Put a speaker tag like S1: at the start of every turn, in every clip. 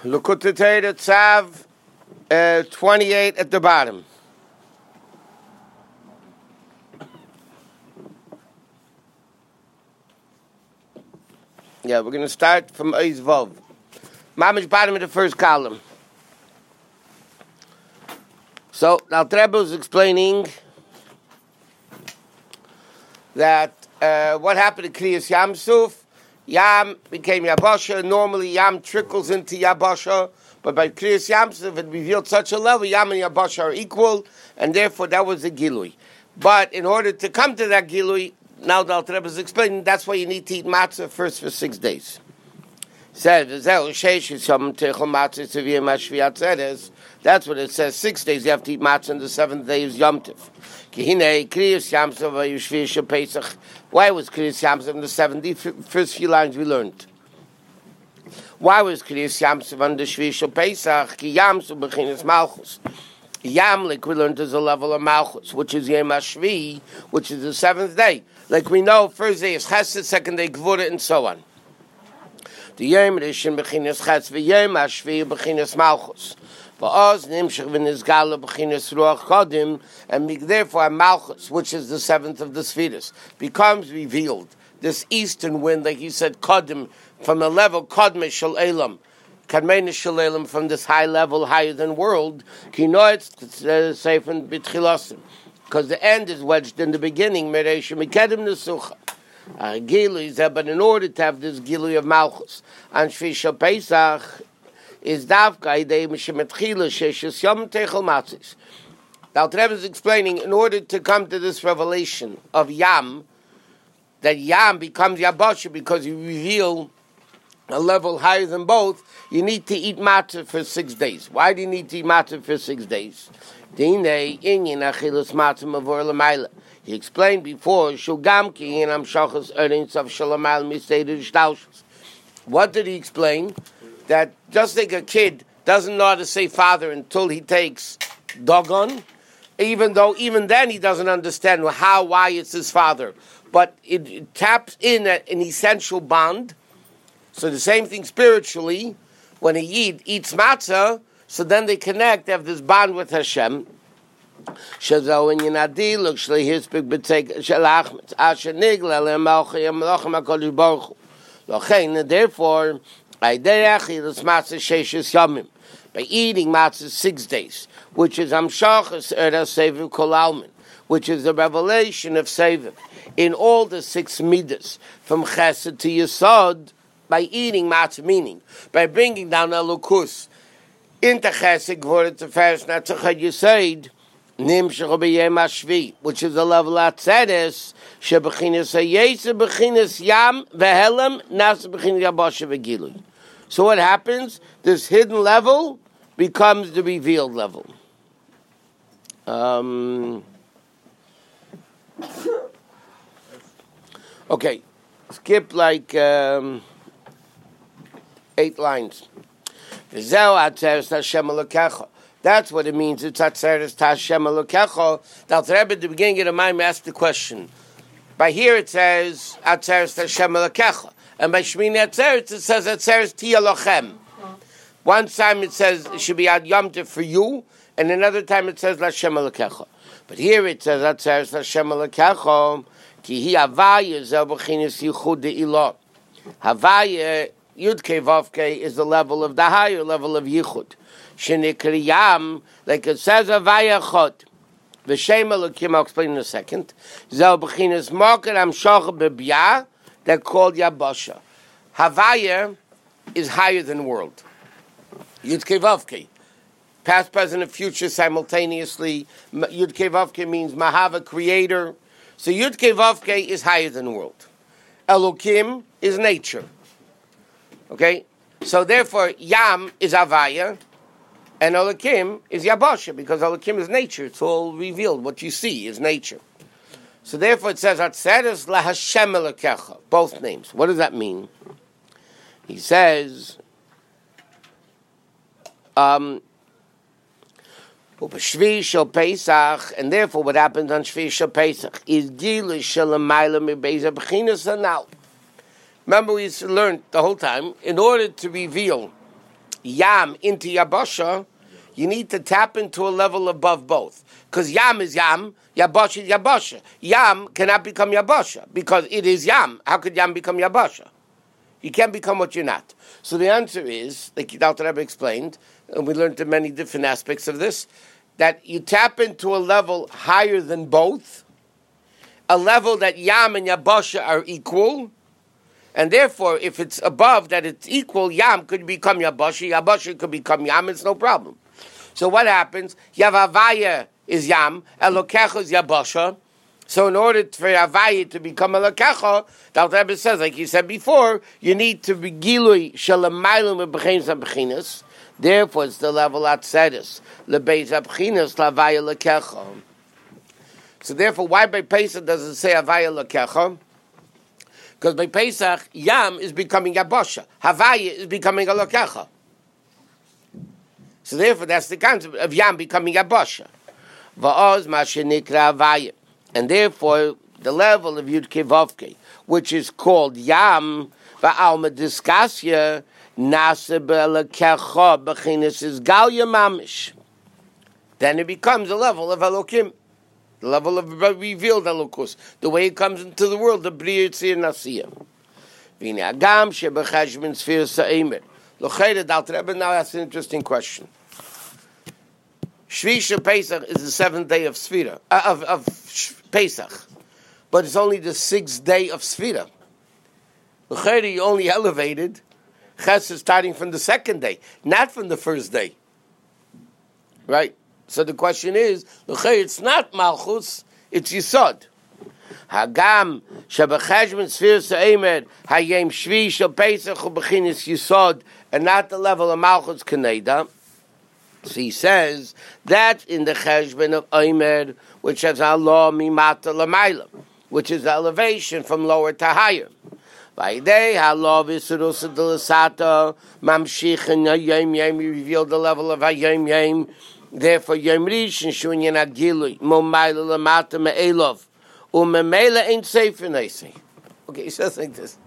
S1: Likutei Torah Tzav 28 at the bottom. Yeah, we're going to start from Oiz Vov. Mamish bottom of the first column. So, now Rebbe was explaining that what happened to Kriyas Yam Suf. Yam became Yabasha. Normally, Yam trickles into Yabasha, but by Kriyas Yam Suf, it revealed such a level, Yam and Yabasha are equal, and therefore that was a Gilui. But in order to come to that Gilui, now the Alter Rebbe is explaining, that's why you need to eat matzah first for 6 days. Says, that's what it says, 6 days you have to eat matzah, and the 7th day is Yom Tov. Why was Kriyas Yam Suf on the 7th? First few lines we learned. Why was Kriyas Yam Suf on the Shvi Shel Pesach? Ki Yam Suf b'chinas Malchus. Yam, like we learned, is a level of Malchus, which is Yom HaShvi, which is the 7th day. Like we know, first day is Chesed, second day Gvura, and so on. The Yom Rishon b'chinas Chesed, v'Yom HaShvi b'chinas Malchus. And therefore Malchus, which is the 7th of the Sfiras, becomes revealed. This eastern wind, like he said, Kodim, from a level Kodme Shel Elam, Kadmei Shel Elam, from this high level, higher than world, because the end is wedged in the beginning, but in order to have this Gilui of Malchus, and Shvi Shel Pesach, is Davka idei mishemetchila sheishis yom techel matzis. The Alter Rebbe is explaining, in order to come to this revelation of Yam, that Yam becomes Yabasha because you reveal a level higher than both, you need to eat matzah for 6 days. Why do you need to eat matzah for 6 days? He explained before, Shugamki in Amshachas Earnings of Shalamal Miseder Shtaushus. What did he explain? That just like a kid doesn't know how to say father until he takes dogon, even then he doesn't understand why it's his father. But it taps in at an essential bond. So the same thing spiritually, when he eats matzah, so then they connect, they have this bond with Hashem. Therefore, by eating matzah 6 days, which is Amshachas Eretz Seviv Kol Almin, which is the revelation of Seviv in all the 6 midas, from Chesed to Yesod, by eating matzah, meaning by bringing down Elokus into Chesed, Gvura to Feres, Netzach Yesod, Nimshach B'Yom HaShvi, which is the level of Tzeres, Shebechinas HaYeseh, Bechinas Yam, Vehelem, Nasa Bechinas Yabasha V'Gilui. So what happens? This hidden level becomes the revealed level. Okay, skip like 8 lines. That's what it means. It's Atzeres Tashem Elokecha. The Alter Rebbe at the beginning of the Maim asked the question. By here it says Atzeres Tashem Elokecha, and by Shmini Atzeres it says Atzeres Tia Lochem. One time it says it should be Ad Yom Tov for you, and another time it says Lashem Elokecha. But here it says Atzeres Tashem Elokecha Ki Hi Havaya Zel B'chinas Yichud De'ilah. Havaya Yudke Vavke is the level of the higher level of Yichud. Shenekriyam, like it says, Havaya Chod. V'shem Elokim, I'll explain in a second. Zel b'chinas Moker Amshach B'Biyah, they're called Yabasha. Havaya is higher than world. Yudke Vavke. Past, present, and future simultaneously. Yudke Vavke means Mahava, creator. So Yudke Vavke is higher than world. Elokim is nature. Okay? So therefore, Yam is Havaya, and Elokim is Yabasha, because Elokim is nature. It's all revealed. What you see is nature. So therefore it says, Atzeres LaHashem Elokecha, both names. What does that mean? He says, Shvi Shel Pesach, and therefore what happens on Shvi Shel Pesach is Gilui Shel Amayla Mebeza B'chinas Hanal. Remember we learned the whole time, in order to reveal Yam into Yabasha, you need to tap into a level above both. Because Yam is Yam, Yabasha is Yabasha. Yam cannot become Yabasha because it is Yam. How could Yam become Yabasha? You can't become what you're not. So the answer is, like Dr. Rebbe explained, and we learned in many different aspects of this, that you tap into a level higher than both, a level that Yam and Yabasha are equal, and therefore, if it's above that it's equal, Yam could become Yabasha, Yabasha could become Yam, it's no problem. So what happens? Yavavaya is Yam, Elokecha is Yabasha. So in order for Havaya to become Elokecha, the Alter Rebbe says, like he said before, you need to be Gilui Shalamaylim Bechenis HaBechinas. Therefore, it's the level Atzeres Lebeis HaBechinas Lavaya Elokecha. So therefore, why by Pesach does it say Havaya Elokecha? Because by Pesach, Yam is becoming Yabasha. Havaya is becoming Elokecha. So therefore, that's the concept of Yam becoming Yabasha. Va'oz Mashenikra Havaya. And therefore, the level of Yud Kei Vav Kei, which is called Yam, Va'alma Diskasya, Nasa Be'Elokecha B'chinas is Gal Yamamish. Then it becomes a level of Elokim. The level of revealed Elokus, the way it comes into the world, the Bria Tzir Nasiyah. V'ine Agam Shebecheshbon Sfir Sa'emer. L'chayda, the Alter Rebbe now asks an interesting question. Shvisha Pesach is the seventh day of Sfira, of Pesach, but it's only the sixth day of Sfira. L'chayda, you only elevated Chesed starting from the second day, not from the first day. Right? So the question is, it's not Malchus, it's Yisod. Hagam shebecheshbon sfir se'emer hayem shvi shel Pesach u'bechinis Yisod, and not the level of Malchus Kaneda. So he says that in the cheshbon of Omer, which has Allah mimata l'mayla, which is elevation from lower to higher. Vayidei Allah v'sirusa d'lasata mamshich and hayem yem, you reveal the level of hayem yem. Therefore, Yom Rishon Shunyan Agilui Momayla Lamata Me'elov Umemela ain't safe in Nasi. Okay, he says like this.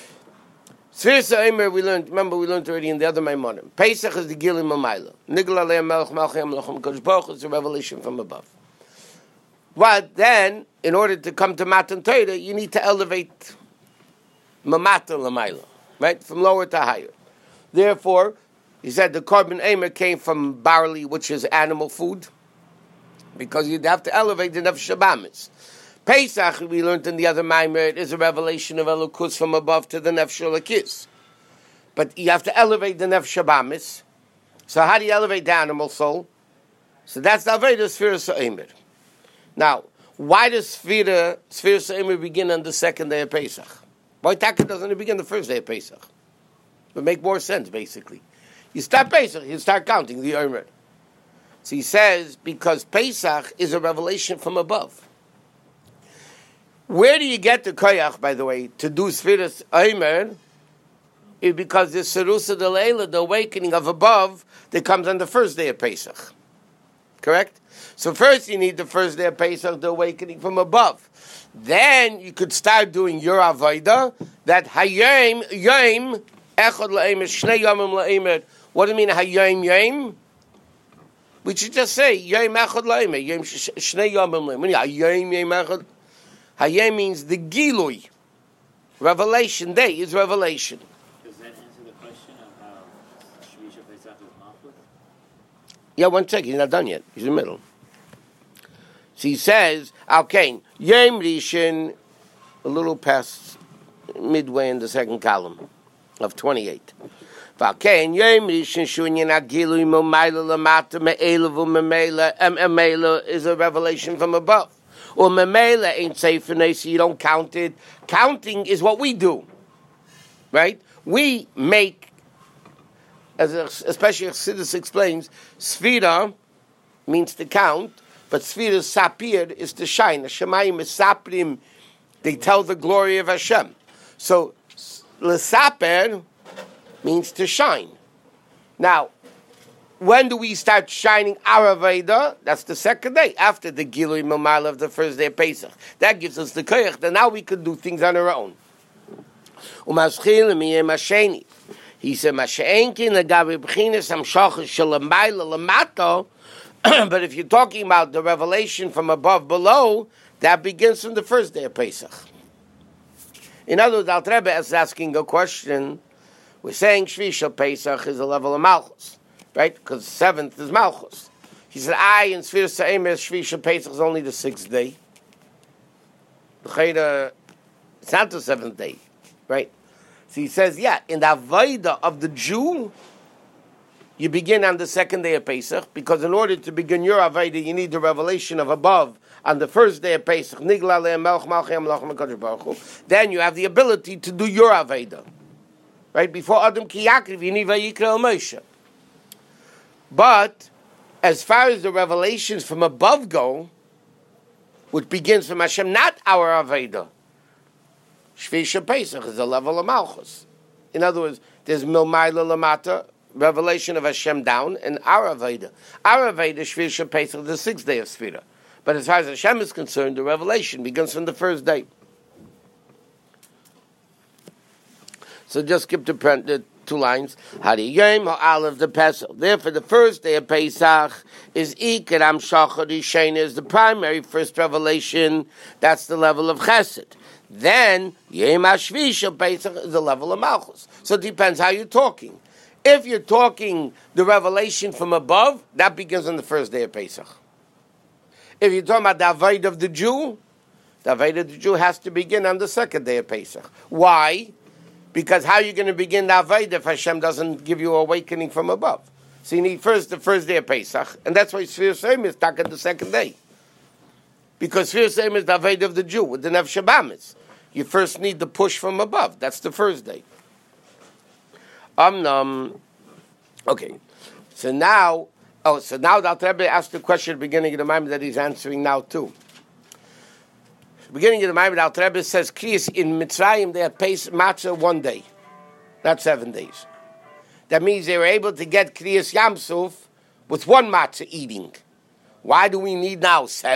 S1: Sfirsa Eimer we learned already in the other Maimonim. Pesach is the Gilui Momayla. Nigla Le'em Melech Malchim Lochem Kodesh Baruch is a revelation from above. But then, in order to come to Matan Torah, you need to elevate Mamata Lamayla, right? From lower to higher. Therefore, he said the Korban Eimer came from barley, which is animal food, because you'd have to elevate the Nefesh Shabamis. Pesach, we learned in the other Maimer, it is a revelation of Elokus from above to the Nefesh Elokis. But you have to elevate the Nefesh Shabamis. So how do you elevate the animal soul? So that's the Aveda Sfira Eimer. Now, why does Sfira Eimer begin on the second day of Pesach? Why Taka doesn't it begin the first day of Pesach? It would make more sense, basically. You start Pesach, you start counting the Omer. So he says, because Pesach is a revelation from above. Where do you get the koyach, by the way, to do Sfiras Omer? Is because the Serusa de Leila, the awakening of above, that comes on the first day of Pesach. Correct? So first you need the first day of Pesach, the awakening from above. Then you could start doing your Avodah, that Hayom, Yom, Echad La'emer, Shnei Yomim La'emer. What do you mean, Hayom Yom? We should just say, Yom Echad La'emer, Yom Shnei Yomim La'emer. Hayom Yom Echad. Hayom means the Gilui. Revelation day is revelation.
S2: Does that answer the question of how Shvisha Pesach is Malchus?
S1: Yeah, one second, he's not done yet. He's in the middle. So he says, okay, Yom Rishon, a little past midway in the second column of 28. V'alkein Yom Rishon Shunyan Agilui Momayla Lamata Me'ela V'Memela Emela is a revelation from above. Or Memela ain't safe in so you don't count it. Counting is what we do, right? We make, especially Chassidus explains, Sfira means to count, but Sfira Sapir is to shine. The Shemayim is Saprim, they tell the glory of Hashem. So, L'Saper means to shine. Now, when do we start shining our Veda? That's the second day, after the Gilui Mamala of the first day of Pesach. That gives us the koyach, then now we could do things on our own. He He said, "Masha'enkin legabi b'chinas hamshachas shelamayla lamato." But if you're talking about the revelation from above below, that begins from the first day of Pesach. In other words, Alter Rebbe is asking a question. We're saying Shvi Shel Pesach is a level of Malchus, right? Because the 7th is Malchus. He said, in Sfir Sa'emes, Shvi Shel Pesach is only the 6th day. It's not the 7th day, right? So he says, in the Avodah of the Jew, you begin on the 2nd day of Pesach, because in order to begin your Avodah, you need the revelation of above on the first day of Pesach. Then you have the ability to do your Avodah. Right? Before Adam Ki Yakriv, you need Vayikra El Moshe. But as far as the revelations from above go, which begins from Hashem, not our Avodah, Shvi Shel Pesach is a level of Malchus. In other words, there's Milmayla Lamata, revelation of Hashem down, and our Avodah. Our Avodah, Shvi Shel Pesach, is the 6th day of Sfira. But as far as Hashem is concerned, the revelation begins from the first day. So just skip the 2 lines. Hariyim ha'alev the Pesach. Therefore, the first day of Pesach is Iker Hamshachah Rishena, is the primary first revelation. That's the level of Chesed. Then Yom HaShvi Shel Pesach is the level of Malchus. So it depends how you're talking. If you're talking the revelation from above, that begins on the first day of Pesach. If you're talking about the Avodah of the Jew, the Avodah of the Jew has to begin on the 2nd day of Pesach. Why? Because how are you going to begin the Avodah if Hashem doesn't give you awakening from above? So you need first the first day of Pesach, and that's why Sfir Sa'im is stuck at the 2nd day. Because Sfir Sa'im is the Avodah of the Jew, with the Nefesh Habamis. You first need the push from above. That's the first day. Okay. So now the Alter Rebbe asked the question at the beginning of the Maimon that he's answering now too. Beginning of the Maimon, Alter Rebbe says, Kriyas in Mitzrayim, they had Pesach matzah 1 day, not 7 days. That means they were able to get Kriyas Yamsuf with 1 matzah eating. Why do we need now 6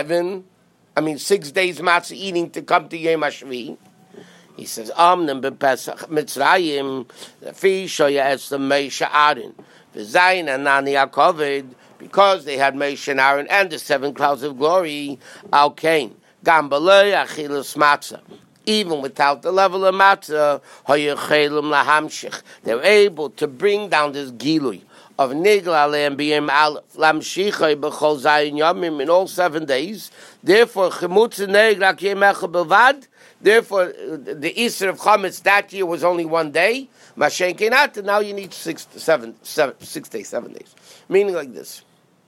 S1: days matzah eating to come to Yom HaShvi? He says, Amnam b'Pesach Mitzrayim, Lefi shoya es the Moshe Aaron, v'zayin anani HaKoved, because they had Moshe and Aaron and the 7 clouds of glory, Al Kain. Gambalei achilas matzah. Even without the level of matzah, hoyechelum lahamshich, they're able to bring down this gilui of nigla aleim b'yem aleph lamshichai b'chol zayin yomim in all 7 days. Therefore, chemutz negrak yemecha belvad. Therefore, the Easter of Chametz that year was only 1 day. Mashen kenat, and now you need 6 days, 7 days. Meaning like this.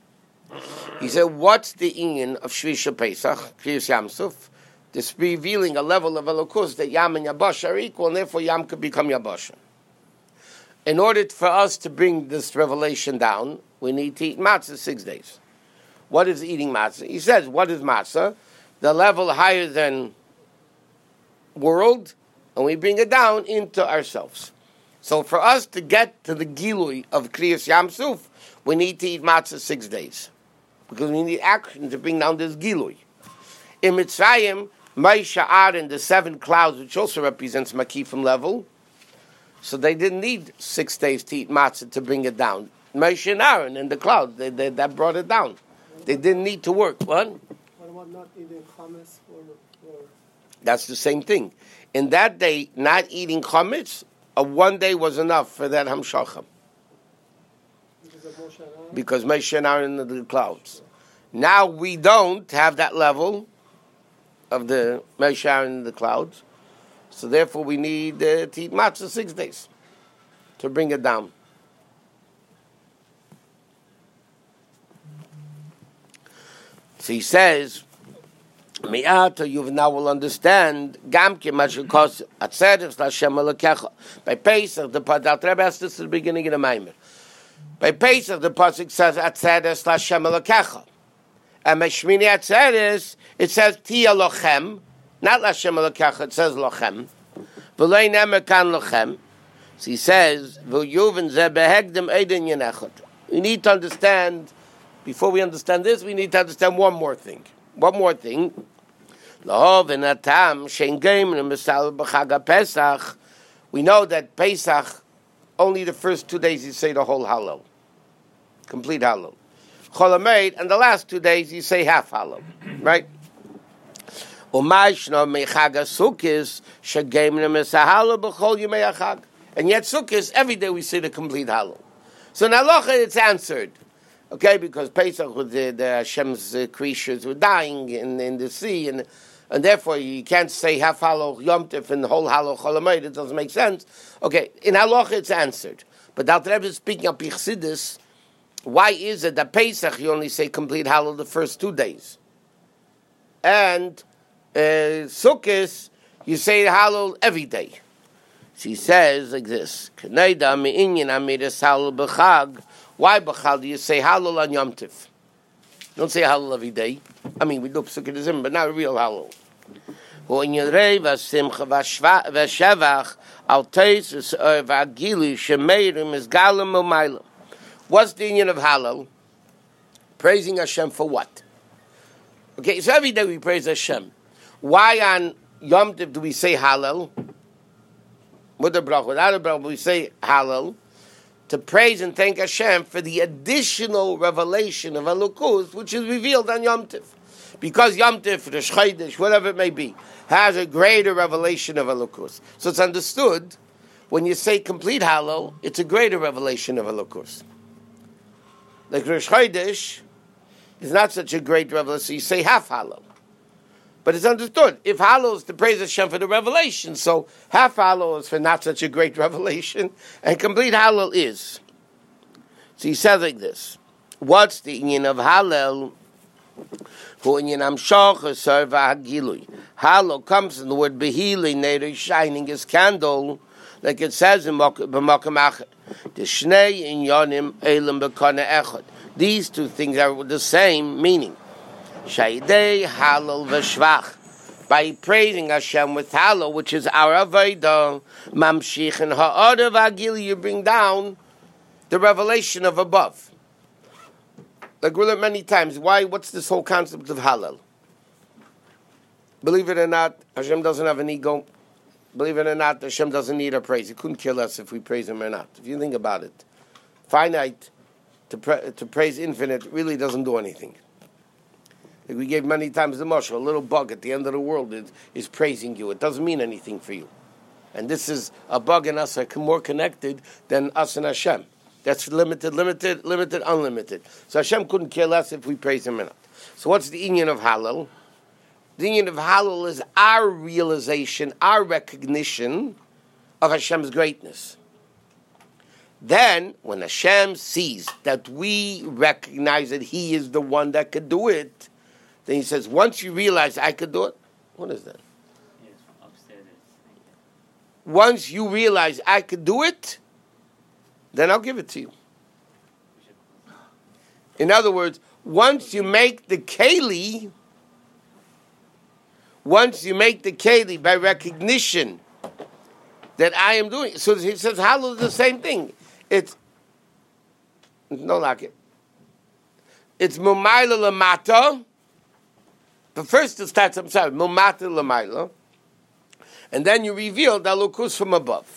S1: He said, what's the inyan of Shvi Shel Pesach, Kriyas Yamsuf? This revealing a level of Elokus that Yam and Yabash are equal, and therefore Yam could become Yabash. In order for us to bring this revelation down, we need to eat matzah 6 days. What is eating matzah? He says, what is matzah? The level higher than world, and we bring it down into ourselves. So for us to get to the Gilui of Kriyas Yamsuf, we need to eat matzah 6 days. Because we need action to bring down this Gilui. In Mitzrayim, Moshe Aaron, the 7 clouds, which also represents Makifim level, so they didn't need 6 days to eat matzah to bring it down. Moshe and Aaron and the cloud, that brought it down. They didn't need to work. What?
S3: What about not eating chametz or?
S1: That's the same thing. In that day, not eating chametz, 1 day was enough for that hamshachah. Because Moshe and Aaron are the clouds. Now we don't have that level of the Moshe, Aaron, and the clouds. So therefore we need to eat matzah 6 days to bring it down. So he says, Mi'ata, you now will understand, Gamke Mashukos Atzeres Lashem Alakecha. By Pesach, the Rebbe asked this at the beginning of the Maimer. By Pesach, the pasuk says Atzeres Lashem Alakecha. And by Shmini Atzeres, it says Tia Lochem, not Lashem Alakecha, it says Lochem. V'lei Nemekan Lochem. So he says, V'yuven Ze Behegdim Eidin Yenechot. We need to understand, before we understand this, we need to understand one more thing. We know that Pesach, only the first 2 days you say the whole Hallel. Complete Hallel. Chol Hamoed, and the last 2 days you say half Hallel. Right? And yet Sukkot, every day we say the complete Hallel. So in Halacha it's answered. Okay, because Pesach, the Hashem's creatures were dying in the sea, and therefore you can't say half Hallel Yom Tov and the whole Hallel Chol Hamoed. It doesn't make sense. Okay, in Halacha it's answered. But the Alter Rebbe is speaking of Chassidus. Why is it that Pesach you only say complete Hallel the first 2 days? And Sukkot, you say Hallel every day. She says like this: why b'chal do you say Hallel on Yom Tov? Don't say Hallel every day. I mean, we do Pesukah, but not a real Hallel. What's the union of Hallel? Praising Hashem for what? Okay, so every day we praise Hashem. Why on Yom Tov do we say Hallel? With a bracha, without a bracha, we say Hallel to praise and thank Hashem for the additional revelation of Elokus, which is revealed on Yom Tov. Because Yom Tov, the Chodesh, whatever it may be, has a greater revelation of Elokus. So it's understood, when you say complete Hallel, it's a greater revelation of Elokus. Like Rosh Chodesh is not such a great revelation, so you say half Hallel. But it's understood. If Hallel is to praise Hashem for the revelation, so half Hallel is for not such a great revelation, and complete Hallel is. So he says like this: what's the union of Hallel? Hallel comes in the word behili, neder, shining his candle, like it says in B'makom Achad. The shnei inyanim elam b'kana echad. These two things are the same meaning. Shaydei Hallel v'shvach. By praising Hashem with Hallel, which is our Avodah, mamshich and ha'ara v'agil, you bring down the revelation of above. Like we learned many times, what's this whole concept of Hallel? Believe it or not, Hashem doesn't have an ego. Believe it or not, Hashem doesn't need our praise. He couldn't kill us if we praise Him or not. If you think about it, finite to praise infinite really doesn't do anything. Like we gave many times the mashal, a little bug at the end of the world is praising you. It doesn't mean anything for you. And this is a bug in us that are more connected than us and Hashem. That's limited, unlimited. So Hashem couldn't care less if we praise Him or not. So what's the inyan of Hallel? The inyan of Hallel is our realization, our recognition of Hashem's greatness. Then, when Hashem sees that we recognize that He is the one that could do it, then He says, once you realize I could do it, what is that?
S2: Yes, upstairs.
S1: Once you realize I could do it, then I'll give it to you. In other words, once you make the keli by recognition that I am doing, so he says, Hallel is the same thing. It's no like it. It's mumayla lamata. But first it starts, mumata lamayla, and then you reveal the Elokus from above.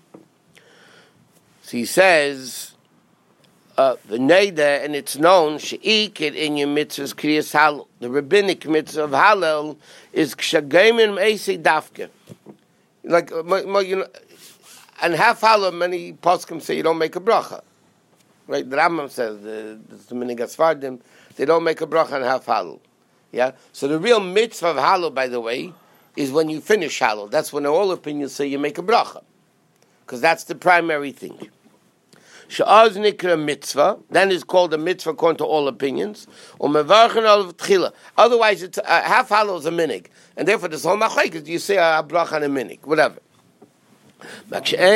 S1: So he says, v'neida, and it's known, she'ikid in your mitzvahs kriyas Hallel. The rabbinic mitzvah of Hallel is k'shagaymin me'esei dafke. Like, you know, and half Hallel, many poskim say you don't make a bracha. Right? The Rambam says, the Minig Asfardim, they don't make a bracha on half Hallel. Yeah? So the real mitzvah of Hallel, by the way, is when you finish Hallel. That's when all opinions say you make a bracha. Because that's the primary thing. She'az nikra mitzvah, then is called a mitzvah according to all opinions. Otherwise, it's half Hallel is a minig. And therefore, this whole machlekes, you say a bracha on a minig, whatever.
S4: More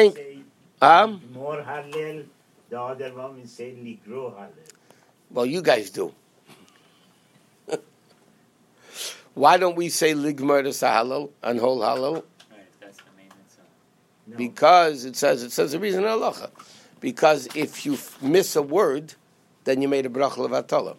S4: Hallel, the other one say ligro Hallel.
S1: Well, you guys do. Why don't we say ligmar to Hallel and whole Hallel?
S2: Right, that's the main mitzvah.
S4: No.
S1: Because it says the reason in halacha. Because if you miss a word, then you made a bracha levatala.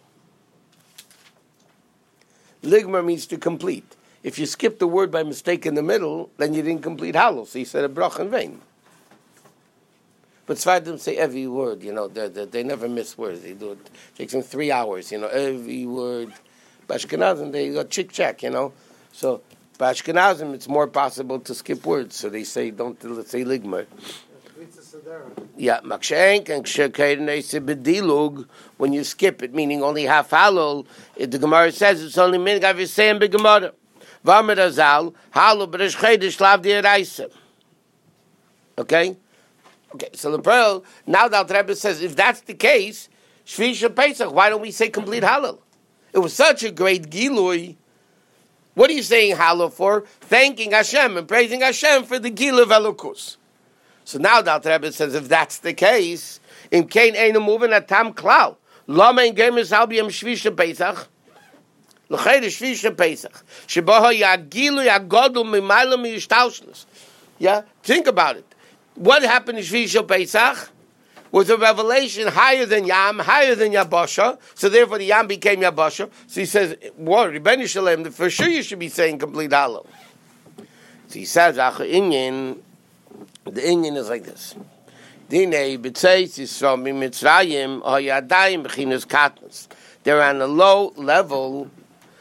S1: Ligmar means to complete. If you skip the word by mistake in the middle, then you didn't complete Hallel. So you said a bracha in vain. But Sfardim say every word, they never miss words. They do it takes them 3 hours, every word. Bashkenazim, they go chick-chack, So, Bashkenazim, it's more possible to skip words. So they say, let's say ligmar. Yeah, Makshenk and Kshekedin when you skip it, meaning only half halol, the Gemara says it's only min gav yisayim b'Gemara. V'amid azal, halol b'resh chedesh lav di'eraisa. Okay, so the pearl, now the Alter Rebbe says, if that's the case, Shvi Shel Pesach, why don't we say complete halal? It was such a great gilui. What are you saying halal for? Thanking Hashem and praising Hashem for the gilui of Elokus. So now the Alter Rebbe says, if that's the case, in Kain Einu moving at Tam Klau, Lama in Gemis Albiyam Shvi Shel Pesach, L'chayr Shvi Shel Pesach, Shebaha Yagilu Yagodu Mimayla Miyishtaushlus. Yeah, think about it. What happened in Shvi Shel Pesach was a revelation higher than Yam, higher than Yabasha, so therefore the Yam became Yabasha. So he says, what, Rebbeinu Shalem, for sure you should be saying complete halal. So he says, the Indian is like this. They're on a low level,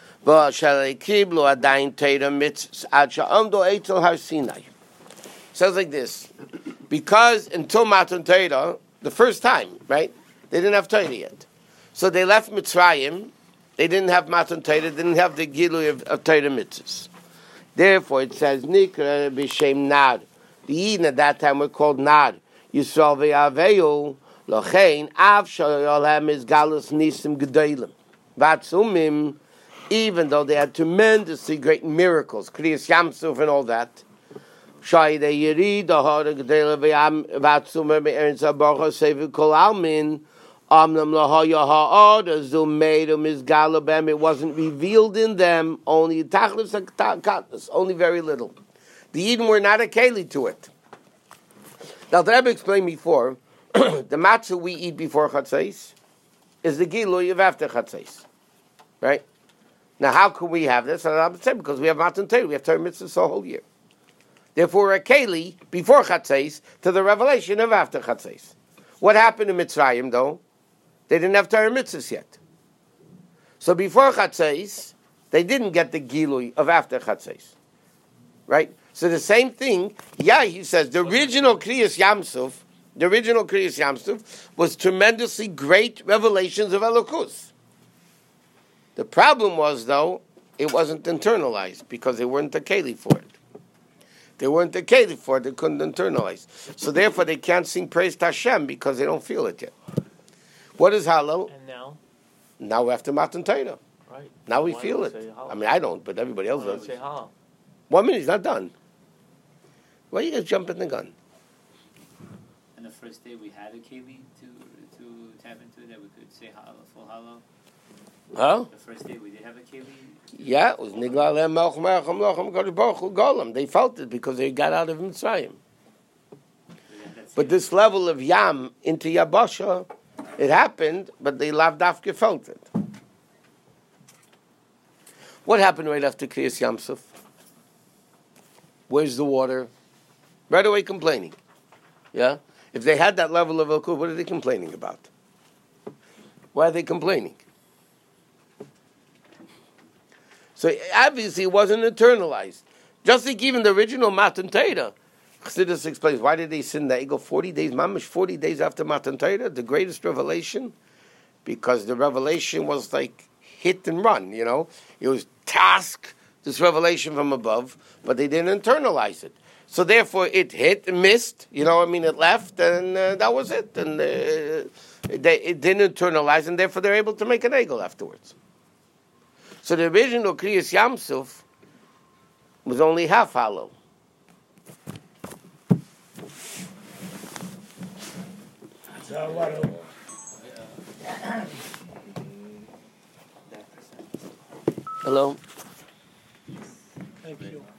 S1: says like this, because until Matan Torah, the first time, right, they didn't have Torah yet. So they left Mitzrayim, they didn't have Matan Torah, they didn't have the Gilui of Torah mitzvahs. Therefore it says, Nikra b'shem Nad. The Eden at that time were called Nad. Yisrael ve'aveyu, lochein, av shayolhem is galus nisim gedolim. Vatsumim, even though they had tremendously great miracles, Kriyas Yamsuf and all that, Shai de Yeri, the Hora Gedela Vatsumim, Ernst Abacha, Sevi Kol Almin, Amnam Lahoya Ha'od, Zumedum is Galabem, it wasn't revealed in them, only Tachlis Katnas, only very little. The Eden were not a keli to it. Now, the Rebbe explained before, the matzah we eat before Chatzos is the Gilui of after Chatzos. Right? Now, how can we have this? I'm saying because we have Matan Torah, we have Torah mitzvahs the whole year. Therefore, we're a keli before Chatzos to the revelation of after Chatzos. What happened in Mitzrayim, though? They didn't have Torah mitzvahs yet. So before Chatzos, they didn't get the Gilui of after Chatzos. Right? So the same thing, he says, the original Kriyas Yamsuf was tremendously great revelations of Elokus. The problem was, though, it wasn't internalized because they weren't a keli for it. They weren't a keli for it, they couldn't internalize. So therefore they can't sing praise to Hashem because they don't feel it yet. What is halal?
S2: And now?
S1: Now after Matan Torah.
S2: Right.
S1: Now we feel it. I mean, I don't, but everybody else does.
S2: Say halal.
S1: 1 minute, he's not done. Why are you guys jumping the gun?
S2: And the first day we had a keli to tap into it that we could say halal, full halal.
S1: Huh?
S2: The first day we did have a keli.
S1: Yeah, it was Nigla Alem Melch Merchem Lochem Kodesh Baruch Hu Golem. They felt it because they got out of Mitzrayim. But this level of Yam into Yabasha, it happened, but they lav dafke felt it. What happened right after Kriyas Yamsuf? Where's the water? Right away complaining. Yeah? If they had that level of Elkud, what are they complaining about? Why are they complaining? So obviously it wasn't internalized. Just like even the original Matan Torah, Chassidus explains, why did they sin that eagle 40 days, mamish 40 days after Matan Torah, the greatest revelation? Because the revelation was like hit and run, It was task, this revelation from above, but they didn't internalize it. So therefore it hit and missed, it left, and that was it. And it didn't internalize, and therefore they're able to make an eagle afterwards. So the original Kriyas Yamsuf was only half hollow.
S3: Hello?
S5: Thank you.